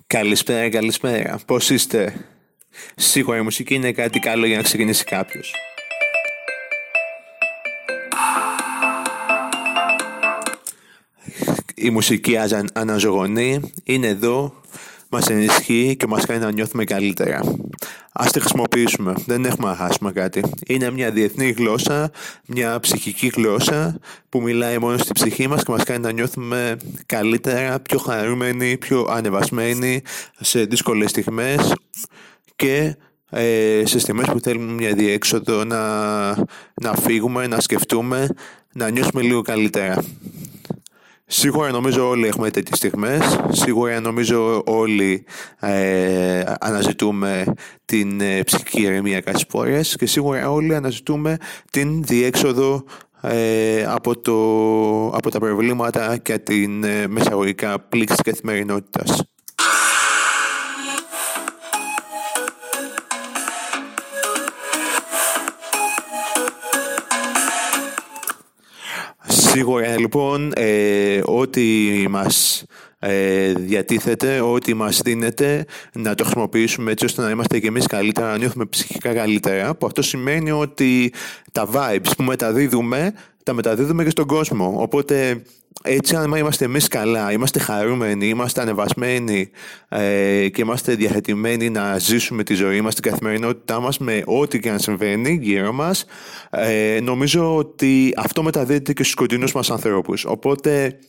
Καλησπέρα, καλησπέρα. Πώς είστε? Σίγουρα η μουσική είναι κάτι καλό για να ξεκινήσει κάποιος. Η μουσική αναζωογονεί, είναι εδώ, μας ενισχύει και μας κάνει να νιώθουμε καλύτερα. Ας τη χρησιμοποιήσουμε, δεν έχουμε να χάσουμε κάτι. Είναι μια διεθνή γλώσσα, μια ψυχική γλώσσα που μιλάει μόνο στη ψυχή μας και μας κάνει να νιώθουμε καλύτερα, πιο χαρούμενοι, πιο ανεβασμένοι σε δύσκολες στιγμές και σε στιγμές που θέλουμε μια διέξοδο, να φύγουμε, να σκεφτούμε, να νιώσουμε λίγο καλύτερα. Σίγουρα νομίζω όλοι έχουμε τέτοιες στιγμές, σίγουρα νομίζω όλοι αναζητούμε την ψυχική ηρεμία κάποιες φορές και σίγουρα όλοι αναζητούμε την διέξοδο από τα προβλήματα και την μεσαγωγικά πλήξη της καθημερινότητας. Σίγουρα λοιπόν ό,τι μας διατίθεται, ό,τι μας δίνεται να το χρησιμοποιήσουμε έτσι ώστε να είμαστε και εμείς καλύτερα, να νιώθουμε ψυχικά καλύτερα, που αυτό σημαίνει ότι τα vibes που μεταδίδουμε τα μεταδίδουμε και στον κόσμο, οπότε έτσι αν είμαστε εμείς καλά, είμαστε χαρούμενοι, είμαστε ανεβασμένοι και είμαστε διαθετημένοι να ζήσουμε τη ζωή μας, την καθημερινότητά μας με ό,τι και αν συμβαίνει γύρω μας, νομίζω ότι αυτό μεταδίδεται και στους κοντινούς μας ανθρώπους, οπότε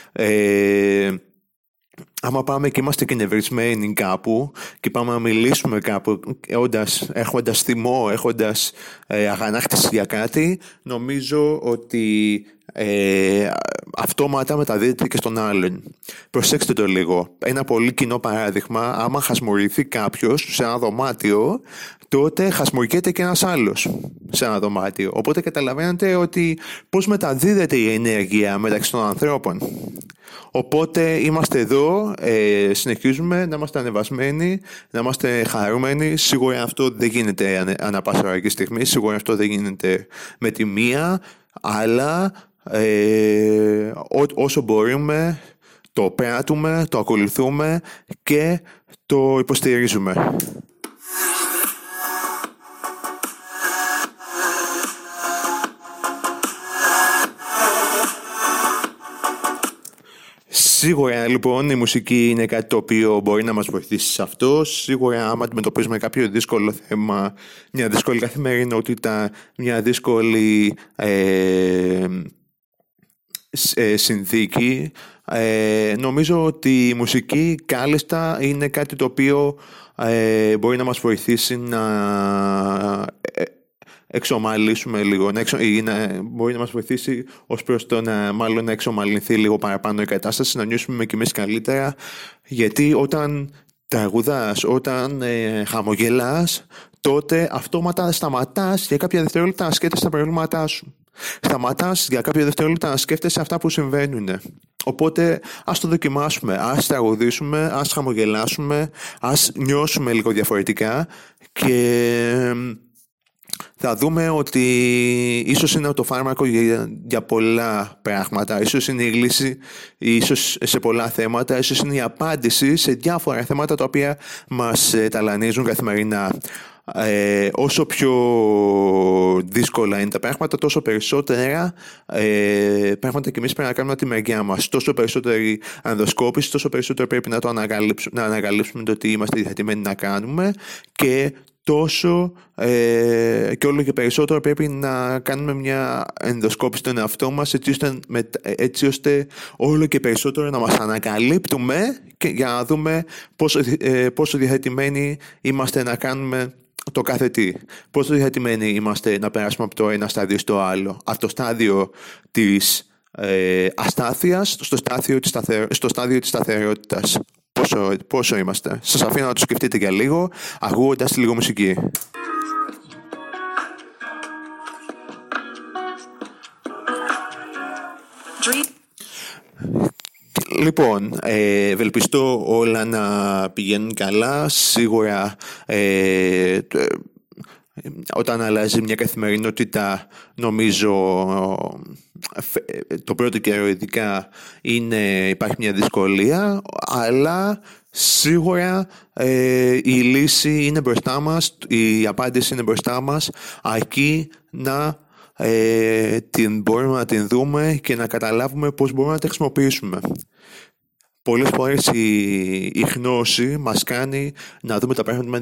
άμα πάμε και είμαστε και νευρισμένοι κάπου και πάμε να μιλήσουμε κάπου έχοντας θυμό, έχοντας αγανάκτηση για κάτι, νομίζω ότι αυτόματα μεταδίδεται και στον άλλον. Προσέξτε το λίγο. Ένα πολύ κοινό παράδειγμα, άμα χασμουρηθεί κάποιος σε ένα δωμάτιο, τότε χασμουρκέται και ένας άλλος σε ένα δωμάτιο. Οπότε καταλαβαίνετε ότι πώς μεταδίδεται η ενέργεια μεταξύ των ανθρώπων. Οπότε είμαστε εδώ, συνεχίζουμε να είμαστε ανεβασμένοι, να είμαστε χαρούμενοι. Σίγουρα αυτό δεν γίνεται ανά πάσα ώρα και στιγμή, σίγουρα αυτό δεν γίνεται με τη μία, αλλά όσο μπορούμε το πράττουμε, το ακολουθούμε και το υποστηρίζουμε. Σίγουρα λοιπόν η μουσική είναι κάτι το οποίο μπορεί να μας βοηθήσει σε αυτό. Σίγουρα άμα αντιμετωπίζουμε κάποιο δύσκολο θέμα, μια δύσκολη καθημερινότητα, μια δύσκολη συνθήκη, νομίζω ότι η μουσική κάλλιστα είναι κάτι το οποίο μπορεί να μας βοηθήσει να εξομαλύσουμε λίγο, μπορεί να μας βοηθήσει ως προς το να εξομαλυνθεί λίγο παραπάνω η κατάσταση, να νιώσουμε και εμείς καλύτερα, γιατί όταν τραγουδάς, όταν χαμογελάς, τότε αυτόματα σταματάς για κάποια δευτερόλεπτα να σκέφτεσαι τα προβλήματά σου. Σταματάς για κάποια δευτερόλεπτα να σκέφτεσαι αυτά που συμβαίνουν. Οπότε ας το δοκιμάσουμε, ας τραγουδήσουμε, ας χαμογελάσουμε, ας νιώσουμε λίγο διαφορετικά και θα δούμε ότι ίσως είναι το φάρμακο για πολλά πράγματα, ίσως είναι η λύση, ίσως σε πολλά θέματα, ίσως είναι η απάντηση σε διάφορα θέματα τα οποία μας ταλανίζουν καθημερινά. Όσο πιο δύσκολα είναι τα πράγματα, τόσο περισσότερα πράγματα και εμείς πρέπει να κάνουμε από τη μεριά μας. Τόσο περισσότερη ανδοσκόπηση, τόσο περισσότερο πρέπει να ανακαλύψουμε το ότι είμαστε διαθετημένοι να κάνουμε και τόσο και όλο και περισσότερο πρέπει να κάνουμε μια ενδοσκόπηση στον εαυτό μας έτσι ώστε όλο και περισσότερο να μας ανακαλύπτουμε και για να δούμε πόσο διαθετημένοι είμαστε να κάνουμε το κάθε τι. Πόσο διαθετημένοι είμαστε να περάσουμε από το ένα στάδιο στο άλλο, από το στάδιο της αστάθειας στο στάδιο της σταθερότητας. Πόσο είμαστε. Σας αφήνω να το σκεφτείτε για λίγο, ακούγοντας λίγο μουσική. Λοιπόν, ευελπιστώ όλα να πηγαίνουν καλά. Σίγουρα Όταν αλλάζει μια καθημερινότητα, νομίζω το πρώτο καιρό ειδικά υπάρχει μια δυσκολία, αλλά σίγουρα η λύση είναι μπροστά μας, η απάντηση είναι μπροστά μας, αρκεί να μπορούμε να την δούμε και να καταλάβουμε πώς μπορούμε να τη χρησιμοποιήσουμε. Πολλές φορές η γνώση μας κάνει να δούμε τα πράγματα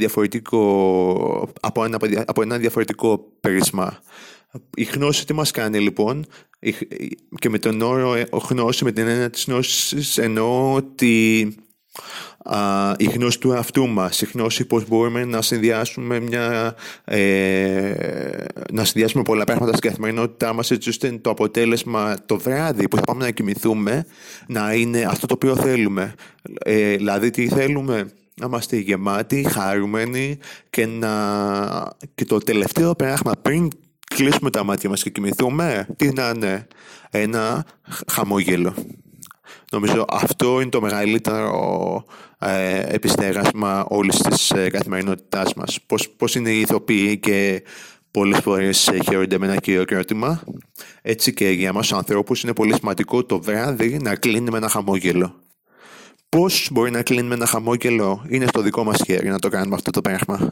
από ένα διαφορετικό πρίσμα. Η γνώση τι μας κάνει λοιπόν, και με τον όρο γνώση, με την έννοια της γνώσης, εννοώ ότι η γνώση του εαυτού μας, η γνώση πώς μπορούμε να συνδυάσουμε πολλά πράγματα στην καθημερινότητά μας, έτσι ώστε το αποτέλεσμα το βράδυ που θα πάμε να κοιμηθούμε να είναι αυτό το οποίο θέλουμε. Δηλαδή τι θέλουμε? Να είμαστε γεμάτοι, χαρούμενοι και το τελευταίο πράγμα πριν κλείσουμε τα μάτια μας και κοιμηθούμε, τι να είναι? Ένα χαμόγελο. Νομίζω αυτό είναι το μεγαλύτερο επιστέγασμα όλης της καθημερινότητάς μας. Πώς είναι οι ηθοποιοί και πολλές φορές χαίρονται με ένα κύριο ερώτημα. Έτσι και για εμάς τους ανθρώπους είναι πολύ σημαντικό το βράδυ να κλείνει με ένα χαμόγελο. Πώς μπορεί να κλείνει με ένα χαμόγελο? Είναι στο δικό μας χέρι να το κάνουμε αυτό το πράγμα.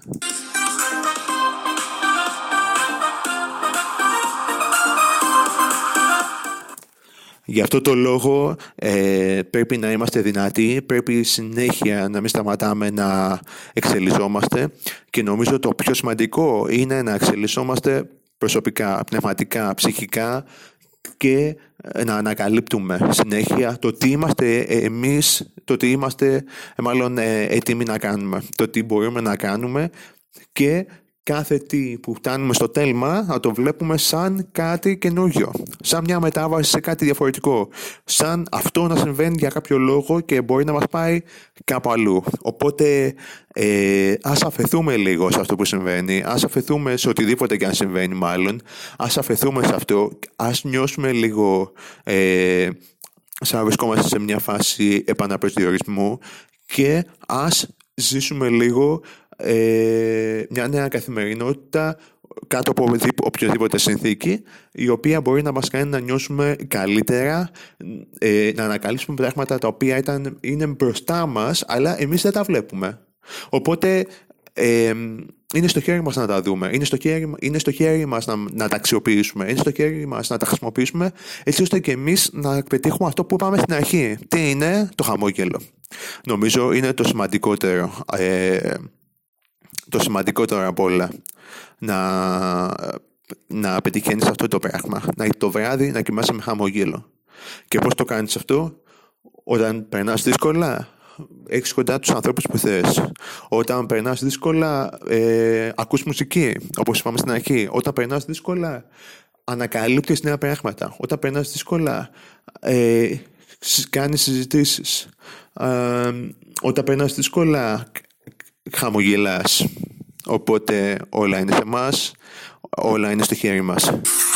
Γι' αυτό το λόγο πρέπει να είμαστε δυνατοί, πρέπει συνέχεια να μην σταματάμε να εξελισσόμαστε, και νομίζω το πιο σημαντικό είναι να εξελισσόμαστε προσωπικά, πνευματικά, ψυχικά, και να ανακαλύπτουμε συνέχεια το τι είμαστε εμείς, το τι είμαστε έτοιμοι να κάνουμε, το τι μπορούμε να κάνουμε, και κάθε τι που φτάνουμε στο τέλμα να το βλέπουμε σαν κάτι καινούριο, σαν μια μετάβαση σε κάτι διαφορετικό, σαν αυτό να συμβαίνει για κάποιο λόγο και μπορεί να μας πάει κάπου αλλού. Οπότε ας αφαιθούμε λίγο σε αυτό που συμβαίνει, ας αφαιθούμε σε οτιδήποτε και αν συμβαίνει, μάλλον ας αφαιθούμε σε αυτό, ας νιώσουμε λίγο σαν να βρισκόμαστε σε μια φάση επαναπροσδιορισμού, και ας ζήσουμε λίγο μια νέα καθημερινότητα κάτω από οποιοδήποτε συνθήκη, η οποία μπορεί να μας κάνει να νιώσουμε καλύτερα, να ανακαλύψουμε πράγματα τα οποία είναι μπροστά μας, αλλά εμείς δεν τα βλέπουμε. Οπότε είναι στο χέρι μας να τα δούμε, είναι στο χέρι μας να τα αξιοποιήσουμε, είναι στο χέρι μας να τα χρησιμοποιήσουμε, έτσι ώστε και εμείς να πετύχουμε αυτό που είπαμε στην αρχή. Τι είναι? Το χαμόγελο. Νομίζω είναι το σημαντικότερο. Το σημαντικότερο από όλα, να πετυχαίνεις αυτό το πράγμα, το βράδυ να κοιμάσαι με χαμόγελο. Και πώς το κάνεις αυτό? Όταν περνάς δύσκολα, έχεις κοντά τους ανθρώπους που θες. Όταν περνάς δύσκολα, ακούς μουσική, όπως είπαμε στην αρχή. Όταν περνάς δύσκολα, ανακαλύπτεις νέα πράγματα. Όταν περνάς δύσκολα, κάνεις συζητήσεις. Όταν περνάς δύσκολα, χαμογελάς. Οπότε όλα είναι σε εμάς, όλα είναι στο χέρι μας.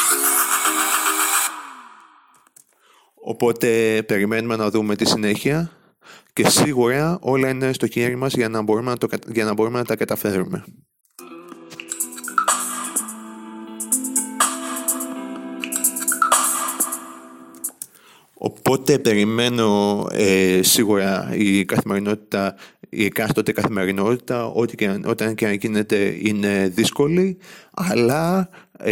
Οπότε περιμένουμε να δούμε τη συνέχεια, και σίγουρα όλα είναι στο χέρι μας για να μπορούμε να τα καταφέρουμε. Οπότε περιμένω σίγουρα η εκάστοτε καθημερινότητα, όταν και αν γίνεται, είναι δύσκολη, αλλά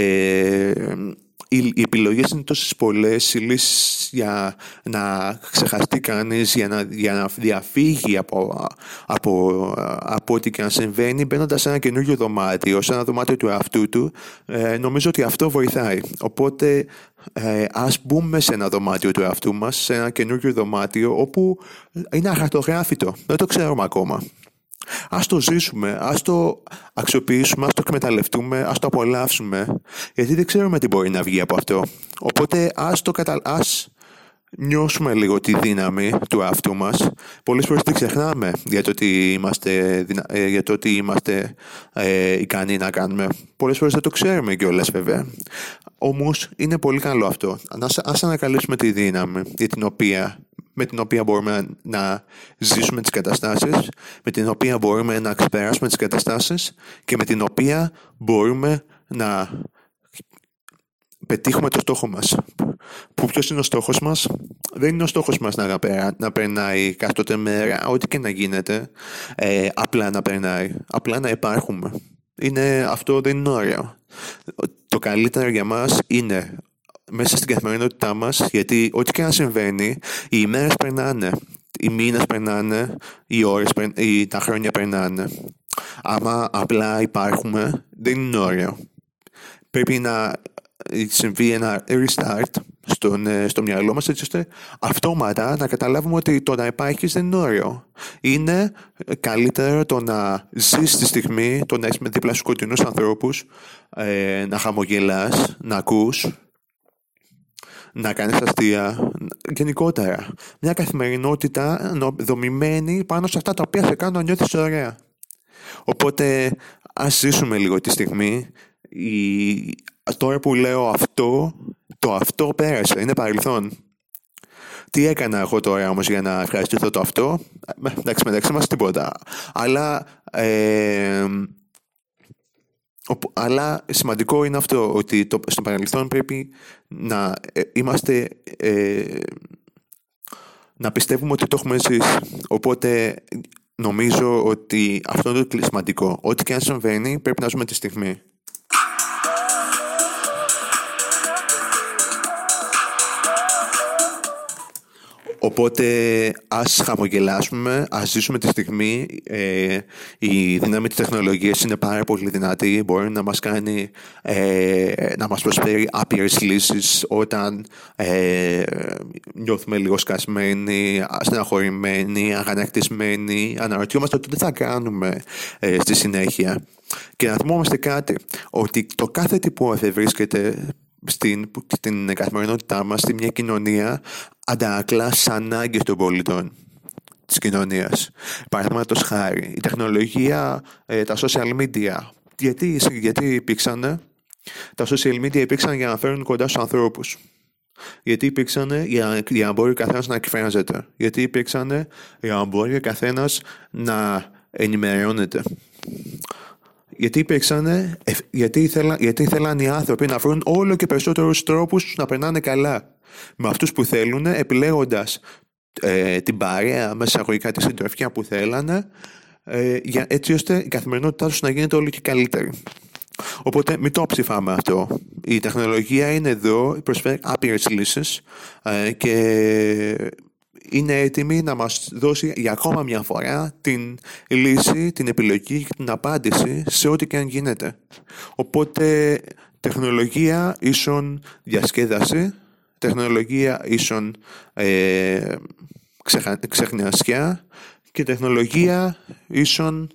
οι επιλογές είναι τόσες πολλές, οι λύσεις για να ξεχαστεί κανείς, για να διαφύγει από ό,τι και αν συμβαίνει, μπαίνοντας σε ένα καινούριο δωμάτιο, σε ένα δωμάτιο του εαυτού του, νομίζω ότι αυτό βοηθάει. Οπότε ας μπούμε σε ένα δωμάτιο του εαυτού μας, σε ένα καινούριο δωμάτιο όπου είναι αχαρτογράφητο, δεν το ξέρουμε ακόμα. Ας το ζήσουμε, ας το αξιοποιήσουμε, ας το εκμεταλλευτούμε, ας το απολαύσουμε, γιατί δεν ξέρουμε τι μπορεί να βγει από αυτό. Οπότε ας νιώσουμε λίγο τη δύναμη του εαυτού μας. Πολλές φορές την ξεχνάμε για το ότι είμαστε ικανοί να κάνουμε. Πολλές φορές δεν το ξέρουμε κιόλας, βέβαια. Όμως είναι πολύ καλό αυτό. Ας ανακαλύψουμε τη δύναμη για την οποία με την οποία μπορούμε να ζήσουμε τις καταστάσεις, με την οποία μπορούμε να ξεπεράσουμε τις καταστάσεις και με την οποία μπορούμε να πετύχουμε το στόχο μας. Που ποιος είναι ο στόχος μας? Δεν είναι ο στόχος μας να περνάει κάθε μέρα, ό,τι και να γίνεται, απλά να περνάει, απλά να υπάρχουμε. Αυτό δεν είναι ωραίο. Το καλύτερο για μας είναι μέσα στην καθημερινότητά μας, γιατί ό,τι και να συμβαίνει, οι ημέρες περνάνε, οι μήνες περνάνε, οι ώρες, τα χρόνια περνάνε. Άμα απλά υπάρχουμε, δεν είναι ωραίο. Πρέπει να συμβεί ένα restart στο μυαλό μας, έτσι ώστε αυτόματα να καταλάβουμε ότι το να υπάρχεις δεν είναι ωραίο. Είναι καλύτερο το να ζεις τη στιγμή, το να έχεις με δίπλα στους κοντινούς ανθρώπους, να χαμογελάς, να ακούς, να κάνεις αστεία, γενικότερα. Μια καθημερινότητα δομημένη πάνω σε αυτά τα οποία σε κάνουν να νιώθεις ωραία. Οπότε ας ζήσουμε λίγο τη στιγμή. Τώρα που λέω αυτό πέρασε, είναι παρελθόν. Τι έκανα εγώ τώρα όμως για να ευχαριστήσω το αυτό? Εντάξει, μεταξύ μας τίποτα. Αλλά σημαντικό είναι αυτό, ότι στο παρελθόν πρέπει να είμαστε, να πιστεύουμε ότι το έχουμε ζήσει. Οπότε νομίζω ότι αυτό είναι το σημαντικό. Ό,τι και αν συμβαίνει πρέπει να ζούμε τη στιγμή. Οπότε ας χαμογελάσουμε, ας ζήσουμε τη στιγμή. Η δύναμη της τεχνολογίας είναι πάρα πολύ δυνατή. Μπορεί να μας κάνει, να μας προσφέρει άπειρες λύσεις όταν νιώθουμε λίγο σκασμένοι, στεναχωρημένοι, αγανακτισμένοι. Αναρωτιόμαστε το τι θα κάνουμε στη συνέχεια. Και να θυμόμαστε κάτι, ότι το κάθε τι που βρίσκεται στην καθημερινότητά μας, στη μια κοινωνία, αντανακλά σαν ανάγκες των πολιτών της κοινωνίας. Παραδείγματος χάρη, η τεχνολογία, τα social media. Γιατί υπήρξανε? Τα social media υπήρξαν για να φέρουν κοντά στους ανθρώπους. Γιατί υπήρξανε? Για να μπορεί ο καθένας να εκφράζεται. Γιατί υπήρξανε? Για να μπορεί ο καθένας να ενημερώνεται. Γιατί υπήρξανε? Γιατί ήθελαν οι άνθρωποι να βρουν όλο και περισσότερους τρόπους να περνάνε καλά με αυτούς που θέλουν, επιλέγοντας την παρέα, μέσα αγωγικά τη συντροφιά που θέλανε, έτσι ώστε η καθημερινότητά τους να γίνεται όλο και καλύτερη. Οπότε μην το ψηφάμε αυτό. Η τεχνολογία είναι εδώ, προσφέρει άπειρες λύσεις και είναι έτοιμη να μας δώσει για ακόμα μια φορά την λύση, την επιλογή και την απάντηση σε ό,τι και αν γίνεται. Οπότε τεχνολογία ίσον διασκέδαση, τεχνολογία ίσον ξεχνιασιά και τεχνολογία ίσον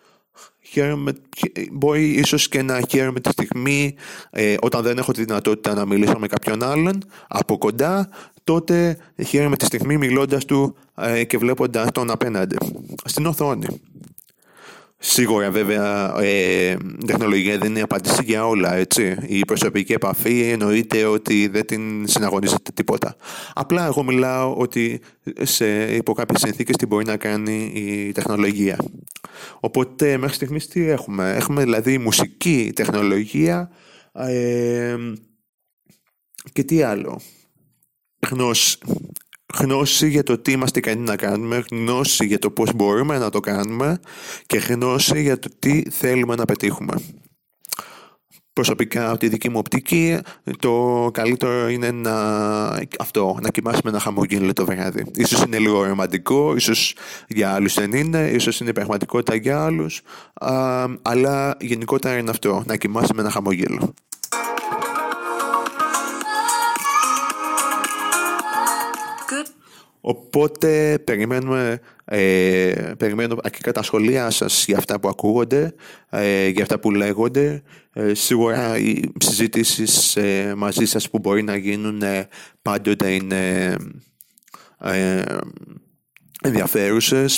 μπορεί ίσως και να χαίρομαι τη στιγμή όταν δεν έχω τη δυνατότητα να μιλήσω με κάποιον άλλον από κοντά, τότε χαίρομαι τη στιγμή μιλώντας του και βλέποντας τον απέναντι στην οθόνη. Σίγουρα βέβαια η τεχνολογία δεν είναι απάντηση για όλα, έτσι. Η προσωπική επαφή εννοείται ότι δεν την συναγωνίζεται τίποτα. Απλά εγώ μιλάω ότι υπό κάποιες συνθήκες τι μπορεί να κάνει η τεχνολογία. Οπότε μέχρι στιγμής τι έχουμε? Έχουμε δηλαδή μουσική, τεχνολογία και τι άλλο? Γνώση για το τι είμαστε ικανοί να κάνουμε, γνώση για το πώς μπορούμε να το κάνουμε και γνώση για το τι θέλουμε να πετύχουμε. Προσωπικά, από τη δική μου οπτική, το καλύτερο είναι να κοιμάσαι με ένα χαμόγελο το βράδυ. Ίσως είναι λίγο ρομαντικό, ίσως για άλλους δεν είναι, ίσως είναι πραγματικότητα για άλλους, αλλά γενικότερα είναι αυτό, να κοιμάσαι με ένα χαμόγελο. Οπότε περιμένω αρχικά τα σχολεία σας για αυτά που ακούγονται, για αυτά που λέγονται. Σίγουρα οι συζητήσεις μαζί σας που μπορεί να γίνουν πάντοτε είναι ενδιαφέρουσες,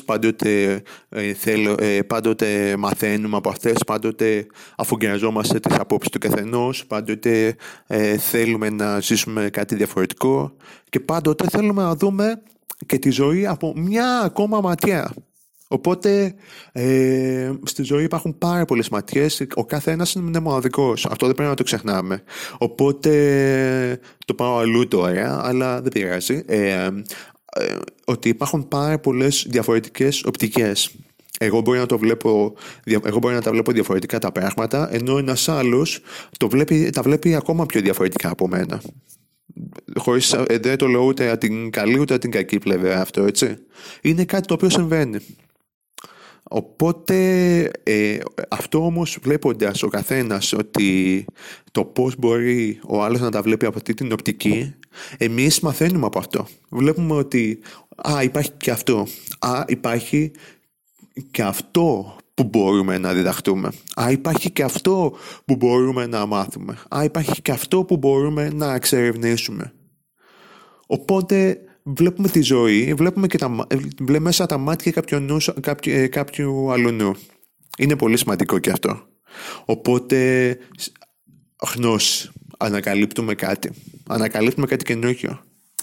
πάντοτε μαθαίνουμε από αυτές, πάντοτε αφουγκραζόμαστε τις απόψεις του καθενός, πάντοτε θέλουμε να ζήσουμε κάτι διαφορετικό και πάντοτε θέλουμε να δούμε και τη ζωή από μια ακόμα ματιά. Οπότε στη ζωή υπάρχουν πάρα πολλές ματιές, ο κάθε ένας είναι μοναδικός, αυτό δεν πρέπει να το ξεχνάμε. Οπότε το πάω αλλού τώρα, αλλά δεν πειράζει. Ότι υπάρχουν πάρα πολλές διαφορετικές οπτικές. Εγώ μπορεί να τα βλέπω διαφορετικά τα πράγματα, ενώ ένας άλλος τα βλέπει ακόμα πιο διαφορετικά από μένα. Χωρίς, δεν το λέω ούτε την καλή ούτε την κακή πλευρά αυτό, έτσι. Είναι κάτι το οποίο συμβαίνει. Οπότε αυτό όμως, βλέποντας ο καθένας ότι το πώς μπορεί ο άλλος να τα βλέπει από αυτή την οπτική, εμείς μαθαίνουμε από αυτό. Βλέπουμε ότι υπάρχει και αυτό, υπάρχει και αυτό που μπορούμε να διδαχτούμε, υπάρχει και αυτό που μπορούμε να μάθουμε, υπάρχει και αυτό που μπορούμε να εξερευνήσουμε. Οπότε βλέπουμε τη ζωή, βλέπουμε μέσα τα μάτια κάποιου άλλου νου. Είναι πολύ σημαντικό και αυτό. Οπότε γνώση, ανακαλύπτουμε κάτι καινούργιο.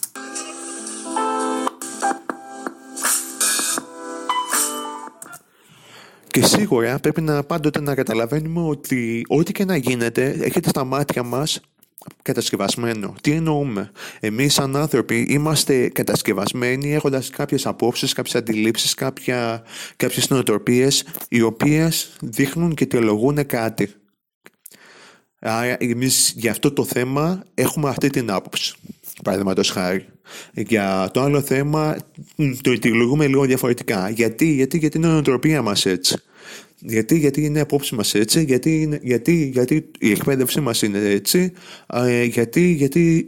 Και σίγουρα πρέπει πάντοτε να καταλαβαίνουμε ότι ό,τι και να γίνεται έρχεται στα μάτια μας κατασκευασμένο. Τι εννοούμε? Εμείς σαν άνθρωποι είμαστε κατασκευασμένοι έχοντας κάποιες απόψεις, κάποιες αντιλήψεις, κάποιες νοοτροπίες οι οποίες δείχνουν και αιτιολογούν κάτι. Άρα εμείς για αυτό το θέμα έχουμε αυτή την άποψη, παραδείγματος χάρη. Για το άλλο θέμα το αιτιολογούμε λίγο διαφορετικά. Γιατί είναι η νοοτροπία μας έτσι. Γιατί είναι η απόψη μας έτσι, γιατί η εκπαίδευσή μας είναι έτσι, γιατί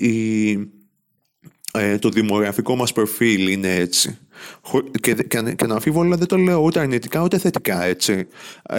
το δημογραφικό μας προφίλ είναι έτσι. Και να αμφίβολα δεν το λέω ούτε αρνητικά ούτε θετικά, έτσι.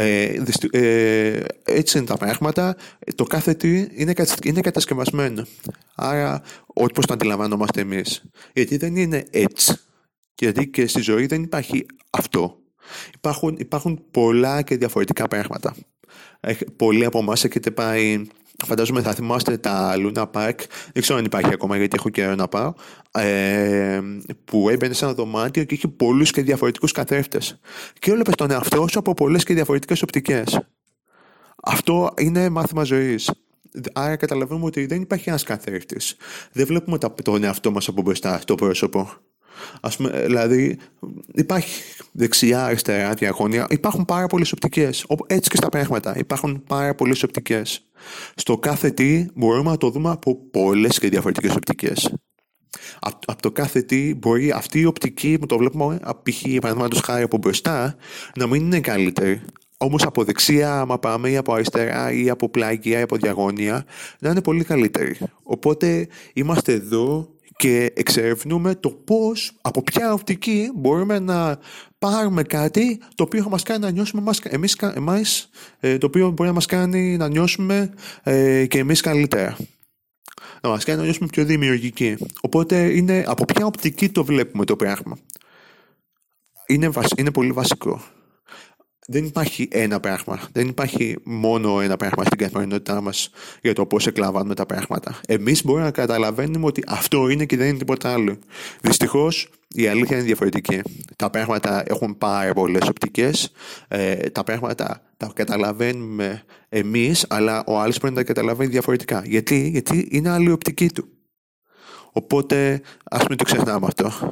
Έτσι είναι τα πράγματα, το κάθε τι είναι κατασκευασμένο. Άρα πώς το αντιλαμβανόμαστε εμείς. Γιατί δεν είναι έτσι. Γιατί και στη ζωή δεν υπάρχει αυτό. Υπάρχουν πολλά και διαφορετικά πράγματα. Πολλοί από εμάς έχετε πάει, φαντάζομαι θα θυμάστε τα Luna Park, δεν ξέρω αν υπάρχει ακόμα γιατί έχω καιρό να πάω, που έμπαινε σε ένα δωμάτιο και είχε πολλούς και διαφορετικούς καθρέφτες και έβλεπες τον εαυτό σου από πολλές και διαφορετικές οπτικές. Αυτό είναι μάθημα ζωής. Άρα καταλαβαίνουμε ότι δεν υπάρχει ένας καθρέφτης. Δεν βλέπουμε τον εαυτό μας από μπροστά, το πρόσωπο. Δηλαδή υπάρχει δεξιά, αριστερά, διαγώνια. Υπάρχουν πάρα πολλές οπτικές. Έτσι και στα πράγματα. Υπάρχουν πάρα πολλές οπτικές. Στο κάθε τι μπορούμε να το δούμε από πολλές και διαφορετικές οπτικές. Από το κάθε τι μπορεί αυτή η οπτική που το βλέπουμε, π.χ. παραδείγματος χάρη από μπροστά, να μην είναι καλύτερη. Όμως από δεξιά, άμα πάμε, ή από αριστερά, ή από πλάγια, ή από διαγώνια, να είναι πολύ καλύτερη. Οπότε είμαστε εδώ και εξερευνούμε το πώς, από ποια οπτική μπορούμε να πάρουμε κάτι το οποίο θα μας κάνει να νιώσουμε εμάς, το οποίο μπορεί να μας κάνει να νιώσουμε και εμείς καλύτερα. Να μας κάνει να νιώσουμε πιο δημιουργικοί. Οπότε είναι από ποια οπτική το βλέπουμε το πράγμα. Είναι πολύ βασικό. Δεν υπάρχει ένα πράγμα. Δεν υπάρχει μόνο ένα πράγμα στην καθημερινότητά μας για το πώς εκλαμβάνουμε τα πράγματα. Εμείς μπορούμε να καταλαβαίνουμε ότι αυτό είναι και δεν είναι τίποτα άλλο. Δυστυχώς η αλήθεια είναι διαφορετική. Τα πράγματα έχουν πάρα πολλές οπτικές. Τα πράγματα τα καταλαβαίνουμε εμείς, αλλά ο άλλος πρέπει να τα καταλαβαίνει διαφορετικά. Γιατί είναι άλλη η οπτική του. Οπότε ας μην το ξεχνάμε αυτό.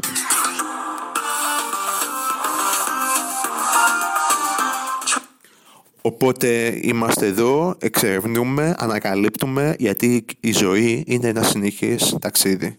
Οπότε είμαστε εδώ, εξερευνούμε, ανακαλύπτουμε, γιατί η ζωή είναι ένα συνεχές ταξίδι.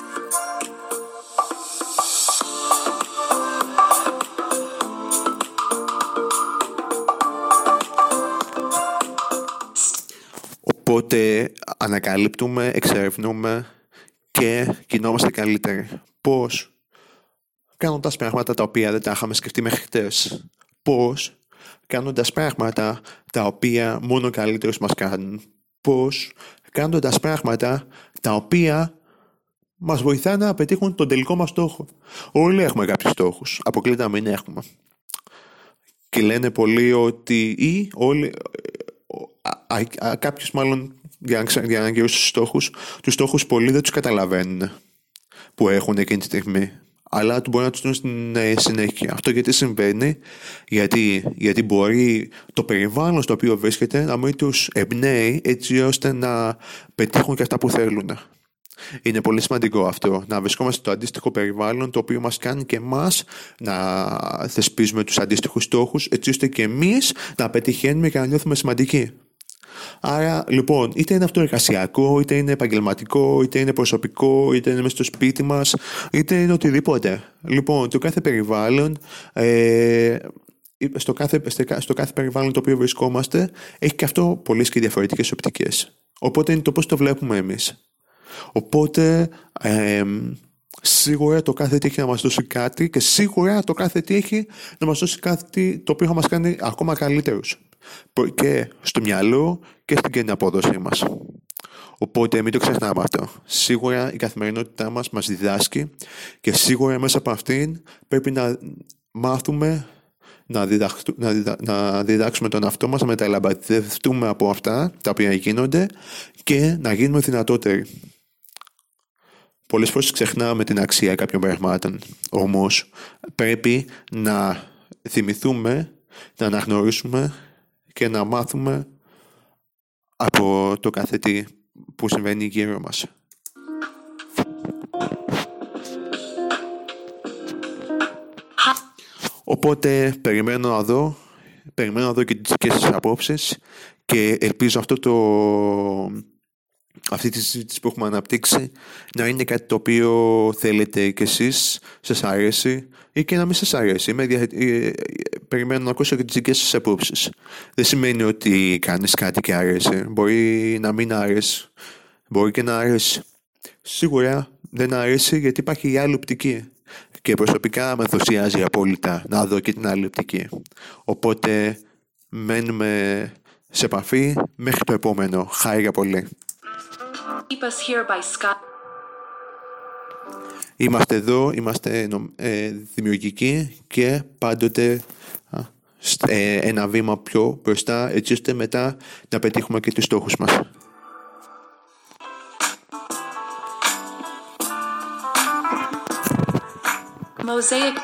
Οπότε ανακαλύπτουμε, εξερευνούμε και γινόμαστε καλύτεροι. Πώς? Κάνοντας πράγματα τα οποία δεν τα είχαμε σκεφτεί μέχρι χτες. Πώς? Κάνοντας πράγματα τα οποία μόνο καλύτερους μας κάνουν. Πώς? Κάνοντας πράγματα τα οποία μας βοηθά να πετύχουν τον τελικό μας στόχο. Όλοι έχουμε κάποιους στόχους, αποκλείται να μην έχουμε. Και λένε πολλοί ότι ή όλοι, κάποιους μάλλον για να αγγιώσουν τους στόχους πολλοί δεν τους καταλαβαίνουν που έχουν εκείνη τη στιγμή. Αλλά μπορεί να τους δουν στην συνέχεια. Αυτό γιατί συμβαίνει? Γιατί μπορεί το περιβάλλον στο οποίο βρίσκεται να μην τους εμπνέει έτσι ώστε να πετύχουν και αυτά που θέλουν. Είναι πολύ σημαντικό αυτό, να βρισκόμαστε στο αντίστοιχο περιβάλλον το οποίο μας κάνει και εμάς να θεσπίζουμε τους αντίστοιχους στόχους έτσι ώστε και εμείς να πετυχαίνουμε και να νιώθουμε σημαντικοί. Άρα λοιπόν, είτε είναι αυτοεργασιακό, είτε είναι επαγγελματικό, είτε είναι προσωπικό, είτε είναι μέσα στο σπίτι μας, είτε είναι οτιδήποτε. Λοιπόν, το κάθε περιβάλλον, στο κάθε περιβάλλον το οποίο βρισκόμαστε, έχει και αυτό πολλές και διαφορετικές οπτικές. Οπότε είναι το πώς το βλέπουμε εμείς. Οπότε σίγουρα το κάθε τι έχει να μας δώσει κάτι και σίγουρα το κάθε τι έχει να μας δώσει κάτι το οποίο θα μας κάνει ακόμα καλύτερους και στο μυαλό και στην κοινή απόδοσή μας. Οπότε μην το ξεχνάμε αυτό. Σίγουρα η καθημερινότητά μας διδάσκει και σίγουρα μέσα από αυτήν πρέπει να μάθουμε να διδάξουμε τον εαυτό μας, να μεταλαμπαδευτούμε από αυτά τα οποία γίνονται και να γίνουμε δυνατότεροι. Πολλές φορές ξεχνάμε την αξία κάποιων πραγμάτων. Όμως πρέπει να θυμηθούμε, να αναγνωρίσουμε και να μάθουμε από το κάθε τι που συμβαίνει γύρω μας. Οπότε περιμένω να δω και τις δικές σας απόψεις και ελπίζω αυτή τη συζήτηση που έχουμε αναπτύξει να είναι κάτι το οποίο θέλετε κι εσείς, σας αρέσει ή και να μην σας αρέσει. Περιμένω να ακούσω και τις δικές σας απόψεις. Δεν σημαίνει ότι κάνεις κάτι και αρέσει. Μπορεί να μην αρέσει. Μπορεί και να αρέσει. Σίγουρα δεν αρέσει γιατί υπάρχει η άλλη οπτική. Και προσωπικά με ενθουσιάζει απόλυτα να δω και την άλλη οπτική. Οπότε μένουμε σε επαφή μέχρι το επόμενο. Χάρηκα πολύ. Είμαστε εδώ, είμαστε δημιουργικοί και πάντοτε ένα βήμα πιο μπροστά έτσι ώστε μετά να πετύχουμε και τους στόχους μας. Mosaic